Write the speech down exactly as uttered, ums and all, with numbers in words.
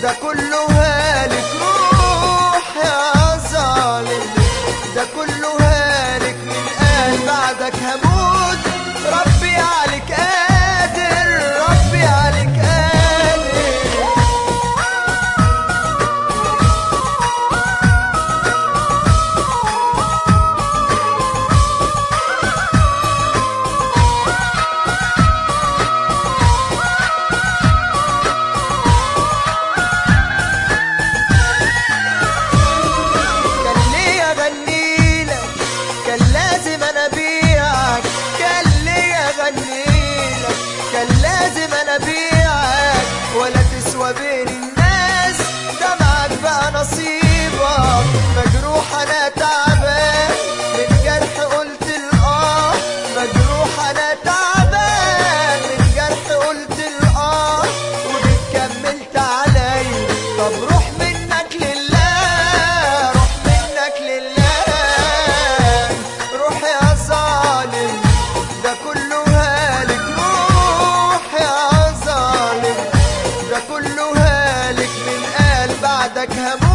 ده كله هالك. روح يا ظالم، ده كله هالك. من قال بعدك هموت، ربي عليك قادر، ربي عليك قادر. ولا تسوى بين الناس، دمعك بقى نصيبك. مجروح انا تعبان من جرح قلت الاه، مجروح انا تعبان من جرح قلت الاه، وجيت كملت علي. طب روح منك لله، روح منك لله، روح يا ظالم، ده كله هالك. روح يا ظالم، ده كله هالك. من قال بعدك هموت،